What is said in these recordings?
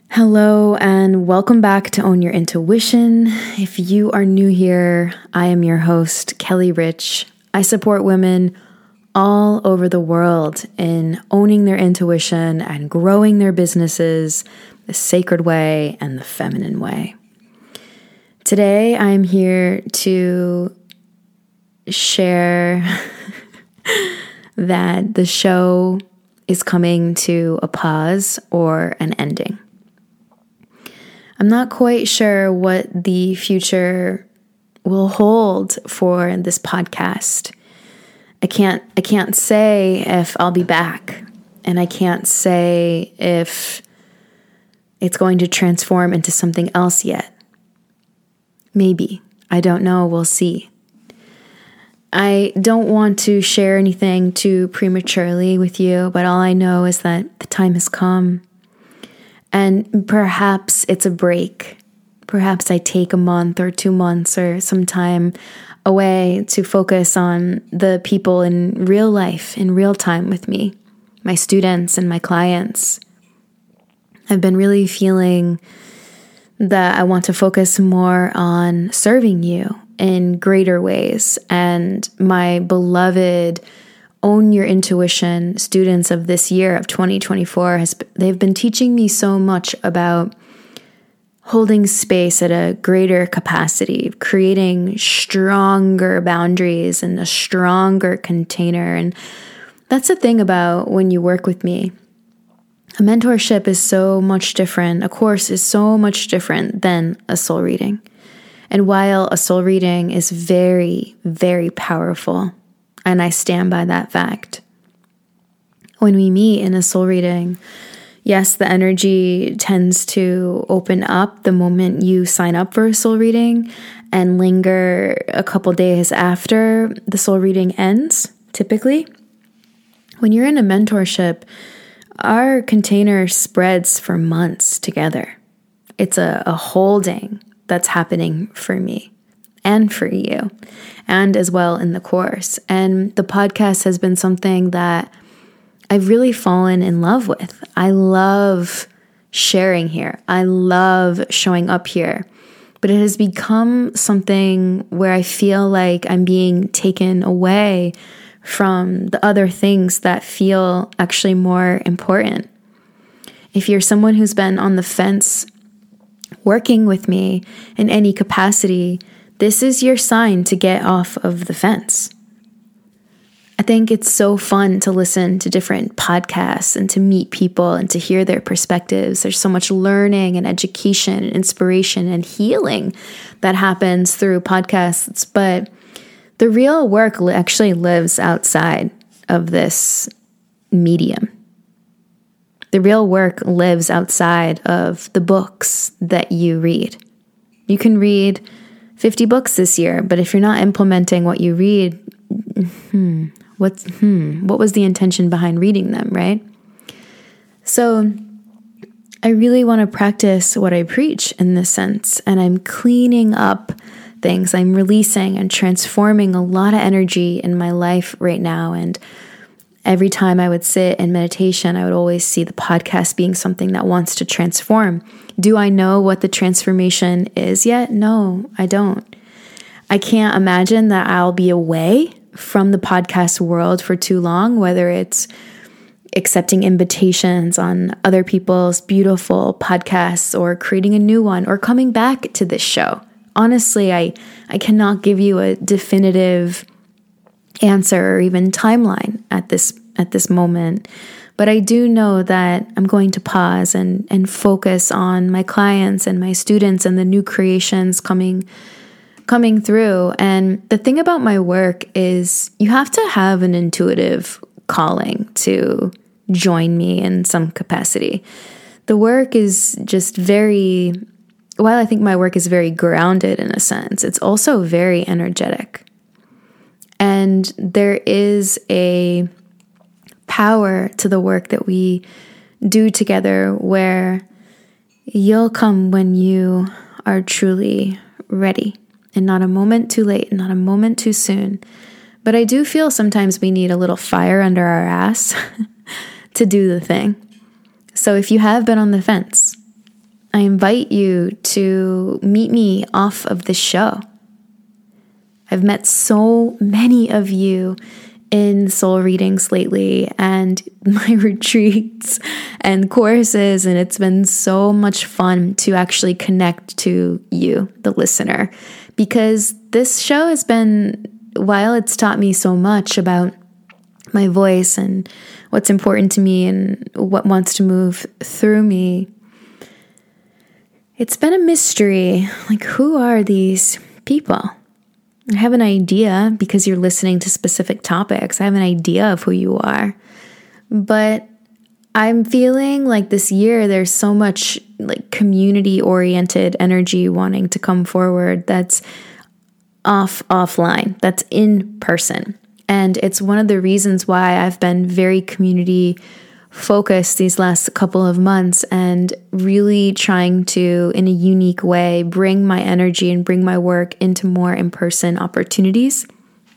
Hello and welcome back to Own Your Intuition. If you are new here, I am your host, Kelly Rich. I support women all over the world in owning their intuition and growing their businesses the sacred way and the feminine way. Today, I'm here to share that the show is coming to a pause or an ending. I'm not quite sure what the future will hold for this podcast. I can't say if I'll be back, and I can't say if it's going to transform into something else yet. Maybe. I don't know. We'll see. I don't want to share anything too prematurely with you, but all I know is that the time has come. And perhaps it's a break. Perhaps I take a month or 2 months or some time away to focus on the people in real life, in real time with me, my students and my clients. I've been really feeling that I want to focus more on serving you in greater ways. And my beloved Own Your Intuition students of this year of 2024, they've been teaching me so much about holding space at a greater capacity, creating stronger boundaries and a stronger container. And that's the thing about when you work with me. A mentorship is so much different. A course is so much different than a soul reading. And while a soul reading is very, very powerful, and I stand by that fact, when we meet in a soul reading, yes, the energy tends to open up the moment you sign up for a soul reading and linger a couple days after the soul reading ends, typically. When you're in a mentorship, our container spreads for months together. It's a holding that's happening for me and for you, and as well in the course. And the podcast has been something that I've really fallen in love with. I love sharing here. I love showing up here. But it has become something where I feel like I'm being taken away from the other things that feel actually more important. If you're someone who's been on the fence working with me in any capacity, this is your sign to get off of the fence. I think it's so fun to listen to different podcasts and to meet people and to hear their perspectives. There's so much learning and education and inspiration and healing that happens through podcasts. But the real work actually lives outside of this medium. The real work lives outside of the books that you read. You can read 50 books this year, but if you're not implementing what you read, what was the intention behind reading them, right? So I really want to practice what I preach in this sense, and I'm cleaning up things. I'm releasing and transforming a lot of energy in my life right now, and every time I would sit in meditation, I would always see the podcast being something that wants to transform. Do I know what the transformation is yet? No, I don't. I can't imagine that I'll be away from the podcast world for too long, whether it's accepting invitations on other people's beautiful podcasts or creating a new one or coming back to this show. Honestly, I cannot give you a definitive answer or even timeline at this moment. But I do know that I'm going to pause and focus on my clients and my students and the new creations coming through. And the thing about my work is you have to have an intuitive calling to join me in some capacity. The work is just while I think my work is very grounded in a sense, it's also very energetic. And there is a power to the work that we do together where you'll come when you are truly ready and not a moment too late, not a moment too soon. But I do feel sometimes we need a little fire under our ass to do the thing. So if you have been on the fence, I invite you to meet me off of this show. I've met so many of you in soul readings lately and my retreats and courses, and it's been so much fun to actually connect to you, the listener, because this show has been, while it's taught me so much about my voice and what's important to me and what wants to move through me, it's been a mystery. Like, who are these people? I have an idea because you're listening to specific topics. I have an idea of who you are. But I'm feeling like this year there's so much like community-oriented energy wanting to come forward that's offline, that's in person. And it's one of the reasons why I've been very community focused these last couple of months and really trying to, in a unique way, bring my energy and bring my work into more in-person opportunities.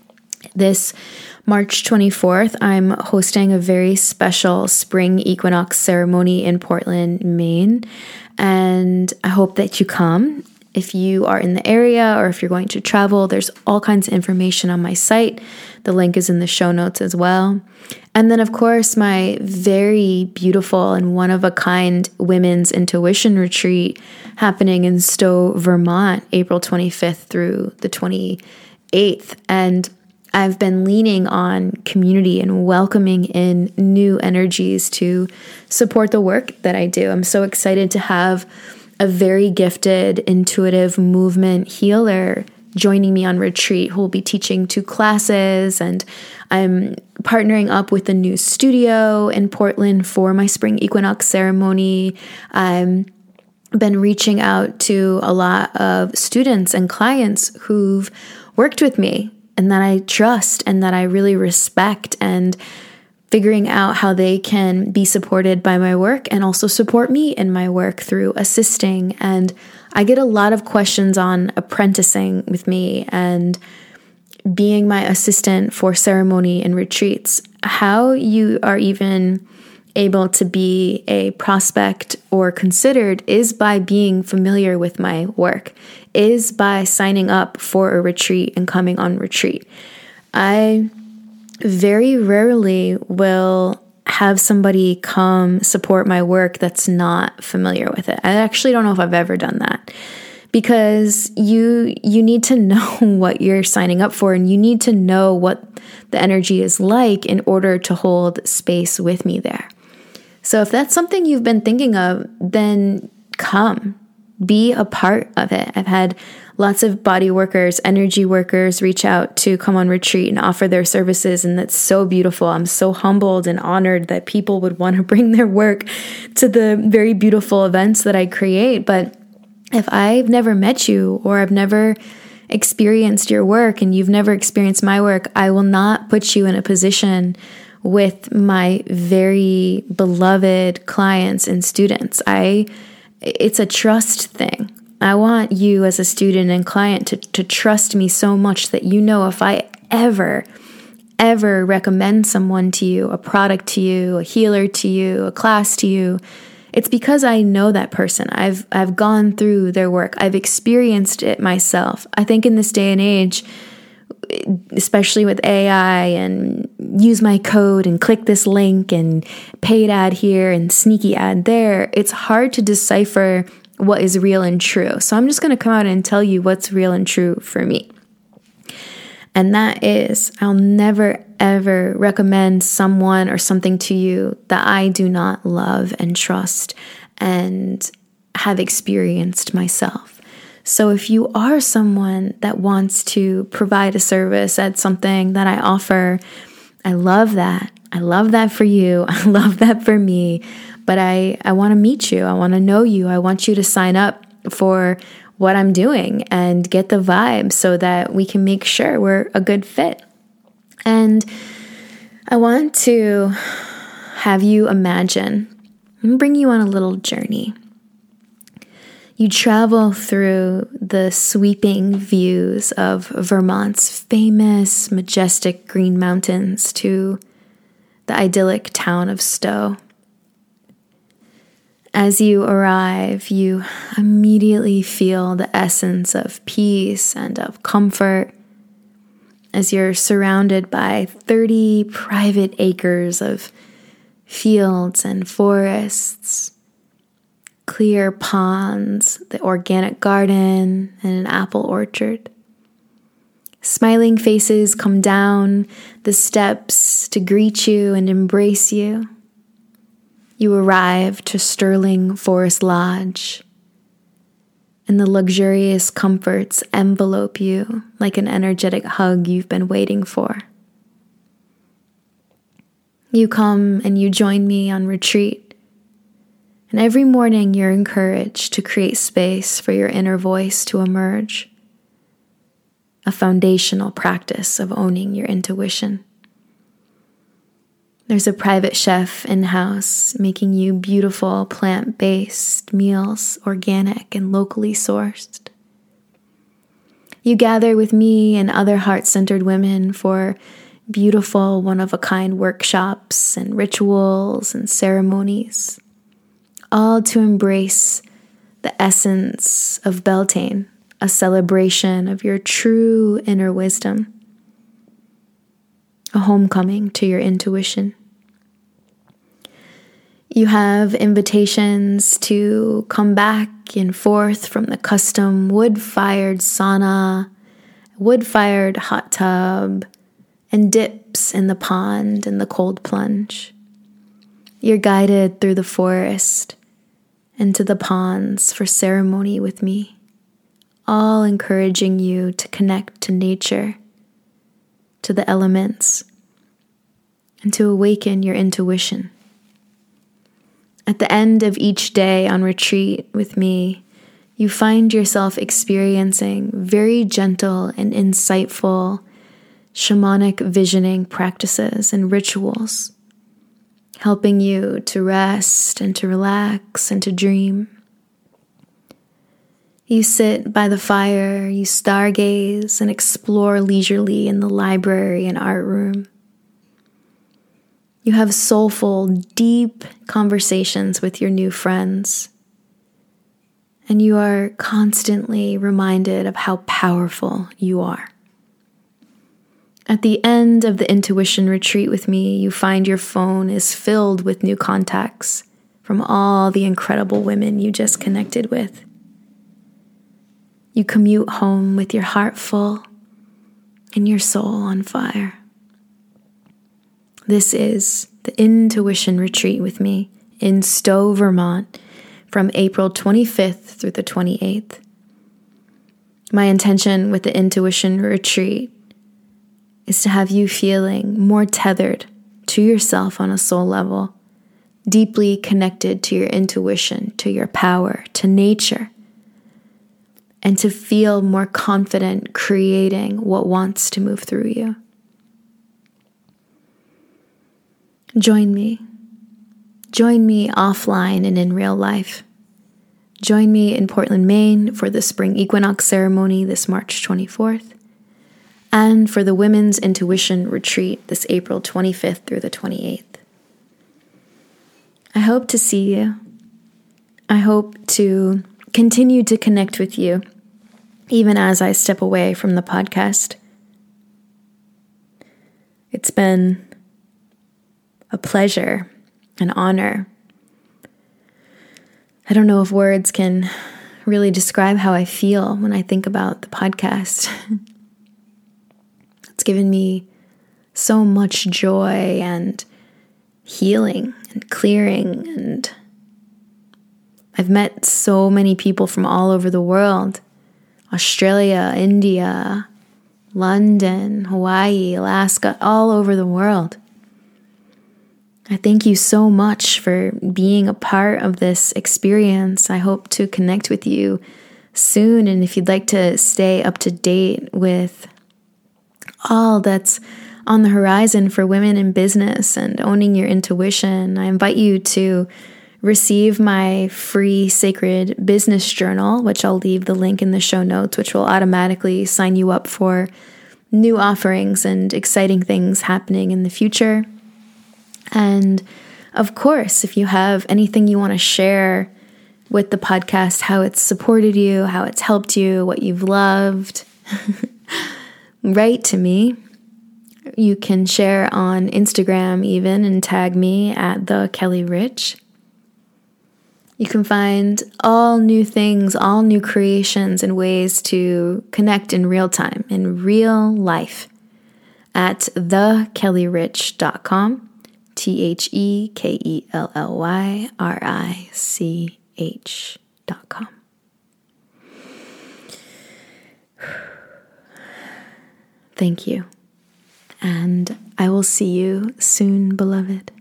This March 24th, I'm hosting a very special spring equinox ceremony in Portland, Maine, and I hope that you come. If you are in the area or if you're going to travel, there's all kinds of information on my site. The link is in the show notes as well. And then, of course, my very beautiful and one-of-a-kind women's intuition retreat happening in Stowe, Vermont, April 25th through the 28th. And I've been leaning on community and welcoming in new energies to support the work that I do. I'm so excited to have a very gifted, intuitive movement healer joining me on retreat who will be teaching 2 classes, and I'm partnering up with a new studio in Portland for my spring equinox ceremony. I've been reaching out to a lot of students and clients who've worked with me and that I trust and that I really respect, and figuring out how they can be supported by my work and also support me in my work through assisting. And I get a lot of questions on apprenticing with me and being my assistant for ceremony and retreats. How you are even able to be a prospect or considered is by being familiar with my work, is by signing up for a retreat and coming on retreat. I very rarely will have somebody come support my work that's not familiar with it. I actually don't know if I've ever done that, because you need to know what you're signing up for, and you need to know what the energy is like in order to hold space with me there. So if that's something you've been thinking of, then come. Be a part of it. I've had lots of body workers, energy workers reach out to come on retreat and offer their services, and that's so beautiful. I'm so humbled and honored that people would want to bring their work to the very beautiful events that I create. But if I've never met you or I've never experienced your work and you've never experienced my work, I will not put you in a position with my very beloved clients and students. It's a trust thing. I want you as a student and client to trust me so much that you know if I ever recommend someone to you, a product to you, a healer to you, a class to you, it's because I know that person. I've gone through their work. I've experienced it myself. I think in this day and age, especially with AI and use my code and click this link and paid ad here and sneaky ad there, it's hard to decipher what is real and true. So I'm just going to come out and tell you what's real and true for me. And that is, I'll never, ever recommend someone or something to you that I do not love and trust and have experienced myself. So if you are someone that wants to provide a service at something that I offer, I love that. I love that for you. I love that for me. But I want to meet you. I want to know you. I want you to sign up for what I'm doing and get the vibe so that we can make sure we're a good fit. And I want to have you imagine and bring you on a little journey. You travel through the sweeping views of Vermont's famous, majestic green mountains to the idyllic town of Stowe. As you arrive, you immediately feel the essence of peace and of comfort as you're surrounded by 30 private acres of fields and forests, clear ponds, the organic garden, and an apple orchard. Smiling faces come down the steps to greet you and embrace you. You arrive to Sterling Forest Lodge, and the luxurious comforts envelope you like an energetic hug you've been waiting for. You come and you join me on retreat, and every morning you're encouraged to create space for your inner voice to emerge, a foundational practice of owning your intuition. There's a private chef in-house making you beautiful plant-based meals, organic and locally sourced. You gather with me and other heart-centered women for beautiful one-of-a-kind workshops and rituals and ceremonies, all to embrace the essence of Beltane, a celebration of your true inner wisdom, a homecoming to your intuition. You have invitations to come back and forth from the custom wood-fired sauna, wood-fired hot tub, and dips in the pond and the cold plunge. You're guided through the forest into the ponds for ceremony with me, all encouraging you to connect to nature, to the elements, and to awaken your intuition. At the end of each day on retreat with me, you find yourself experiencing very gentle and insightful shamanic visioning practices and rituals, helping you to rest and to relax and to dream. You sit by the fire, you stargaze and explore leisurely in the library and art room. You have soulful, deep conversations with your new friends, and you are constantly reminded of how powerful you are. At the end of the intuition retreat with me, you find your phone is filled with new contacts from all the incredible women you just connected with. You commute home with your heart full and your soul on fire. This is the Intuition Retreat with me in Stowe, Vermont, from April 25th through the 28th. My intention with the Intuition Retreat is to have you feeling more tethered to yourself on a soul level, deeply connected to your intuition, to your power, to nature, and to feel more confident creating what wants to move through you. Join me. Join me offline and in real life. Join me in Portland, Maine for the spring equinox ceremony this March 24th, and for the Women's Intuition Retreat this April 25th through the 28th. I hope to see you. I hope to continue to connect with you, even as I step away from the podcast. It's been a pleasure, an honor. I don't know if words can really describe how I feel when I think about the podcast. It's given me so much joy and healing and clearing, and I've met so many people from all over the world: Australia, India, London, Hawaii, Alaska, all over the world. I thank you so much for being a part of this experience. I hope to connect with you soon, and if you'd like to stay up to date with all that's on the horizon for women in business and owning your intuition, I invite you to receive my free sacred business journal, which I'll leave the link in the show notes, which will automatically sign you up for new offerings and exciting things happening in the future. And of course, if you have anything you want to share with the podcast, how it's supported you, how it's helped you, what you've loved, write to me. You can share on Instagram even and tag me at the Kelly Rich. You can find all new things, all new creations and ways to connect in real time, in real life, at thekellyrich.com, TheKellyrich.com. Thank you, and I will see you soon, beloved.